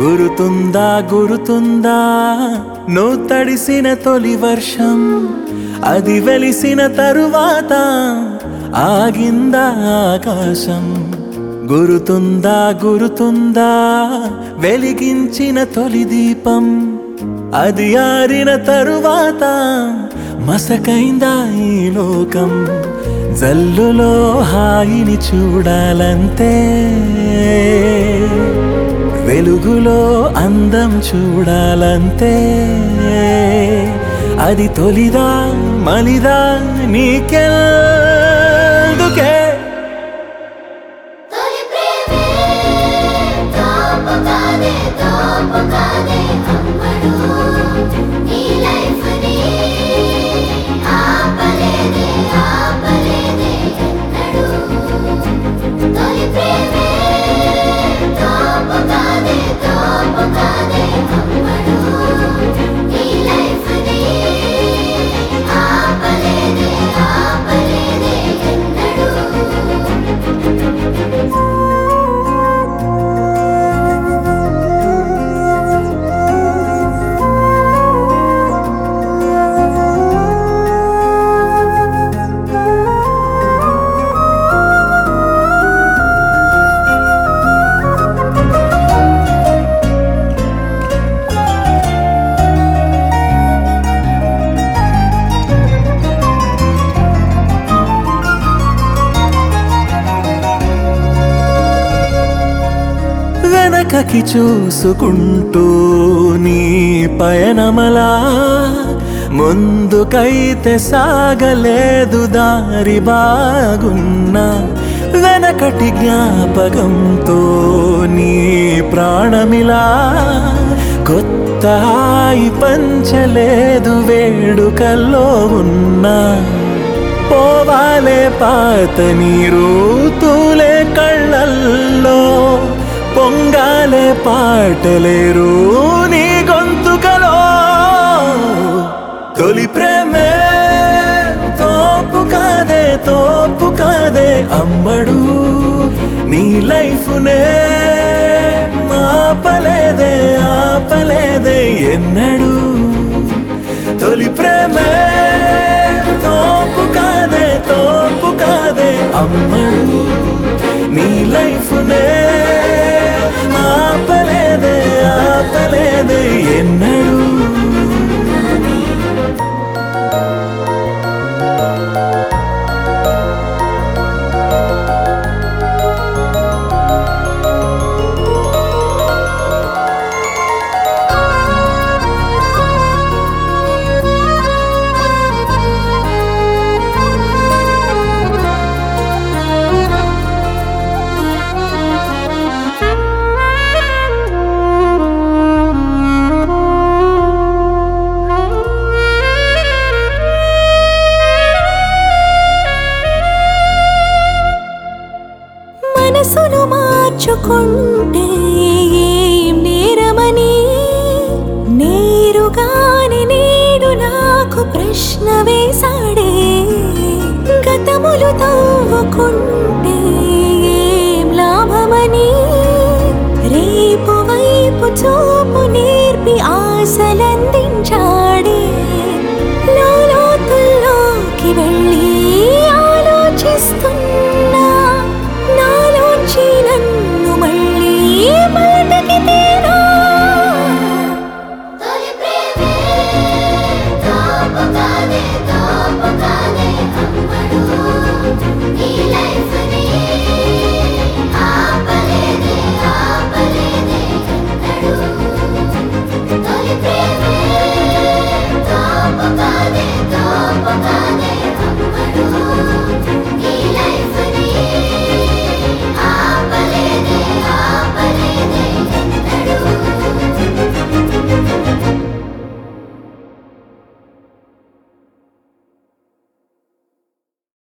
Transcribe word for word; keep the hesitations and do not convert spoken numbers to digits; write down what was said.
గురుతుందా గురుతుందా నువ్వు తడిసిన తొలి వర్షం, అది వెలిసిన తరువాత ఆగిందా ఆకాశం. గురుతుందా గురుతుందా వెలిగించిన తొలి దీపం, అది ఆరిన తరువాత మసకైందా ఈ లోకం. జల్లులో హాయిని చూడాలంతే, వెలుగులో అందం చూడాలంతే. అది తొలిదా మలిదా నీకెందుకే? వెనకకి చూసుకుంటూ నీ పయనమలా, ముందుకైతే సాగలేదు దారి బాగున్నా. వెనకటి జ్ఞాపకంతో నీ ప్రాణమిలా, కొత్త హాయి పంచలేదు వేడుకల్లో ఉన్నా. పోవాలే పాత నీరు తూలే కళ్ళల్లో, పొంగాలే పాటలేరు నీ గొంతుకలో. తొలి ప్రేమే తోపు కాదే తోపు కాదే అమ్మడు, నీ లైఫ్నే ఆపలేదే ఆపలేదే ఎన్నడు. తొలి ప్రేమే తోపు కాదే తోపు కాదే అమ్మడు, నీ లైఫ్నే ఆపలేదే ఆపలేదే ఎన్నడు. మనసును మార్చుకుంటే ఏం నేరమని, నేరుగానే నేడు నాకు ప్రశ్న వేశాడే. గతములు తవ్వుకుంటే ఏం లాభమని, రేపు వైపు చూపు నేర్పి ఆశలందించా.